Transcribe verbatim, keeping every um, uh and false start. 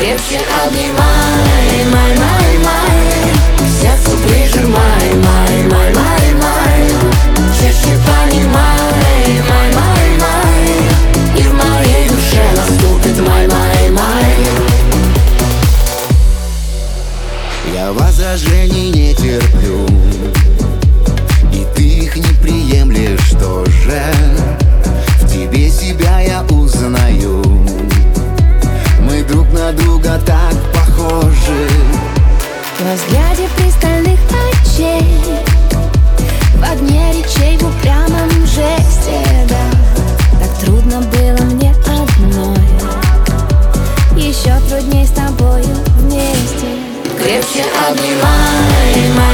Крепче обнимай, май, май, май, к сердцу прижимай, май, май, май, май, чаще понимай, май, май, май, и в моей душе наступит май, май, май. Я возражений не терплю, и ты их не приемлешь тоже. В тебе себя я узнаю, мы друг на друга так похожи. Во взгляде пристальных очей, в огне речей, в упрямом жесте, да. Так трудно было мне одной, еще трудней с тобою вместе. Крепче обнимай, май,